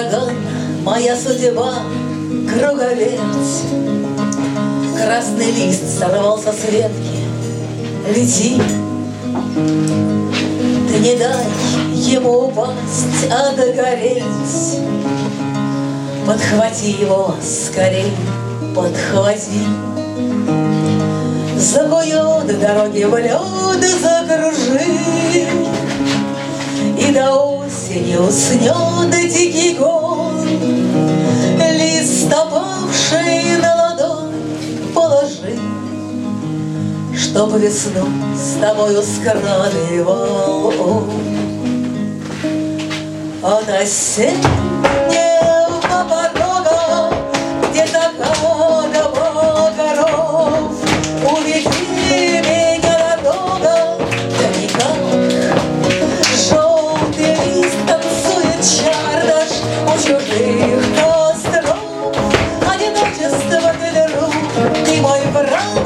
Ураган, моя судьба, круговерть. Красный лист сорвался с ветки. Лети, ты не дай ему упасть, а догореть. Подхвати его скорей, подхвати. Закует дороги в лед, закружи. И до осени уснет дикий гон. Лист, опавший на ладонь, положи, чтоб весну с тобою скрадывал он. От осеннего порога где-то кадово горов уведи меня дорога, да никак. Желтый лист танцует чардаш у чужих костров. Одиночество ты друг, ты мой враг.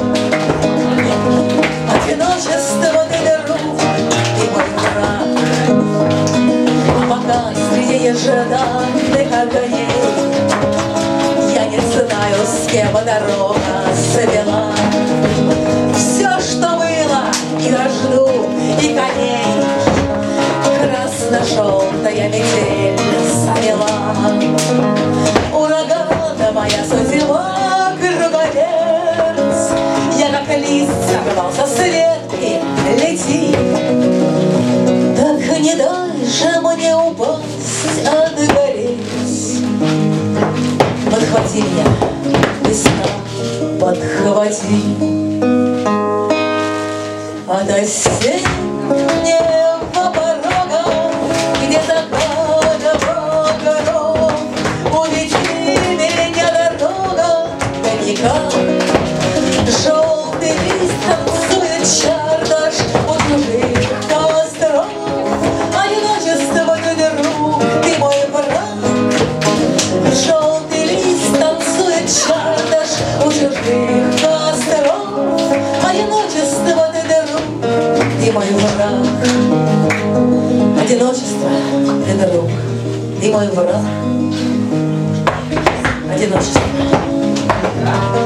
Одиночество ты друг, ты мой враг. А пока среди ежеданных огней я не знаю, с кем дорога свела. Все, что было, и жду, и коней красно-желтая метель замела. Ураган, моя судьба, круговерть. Я как лист сорвался с ветки, лети. Так не дай же мне упасть, а догореть. Подхвати меня, весна, подхвати. От осеннего порога где-то кадово горов уведи меня дорога, да никак. Желтый лист танцует чардаш у чужих костров. Одиночество ты друг, ты мой враг. Желтый лист танцует чардаш у чужих костров. Одиночество ты друг, ты мой враг. Одиночество ты друг, ты мой враг. Одиночество.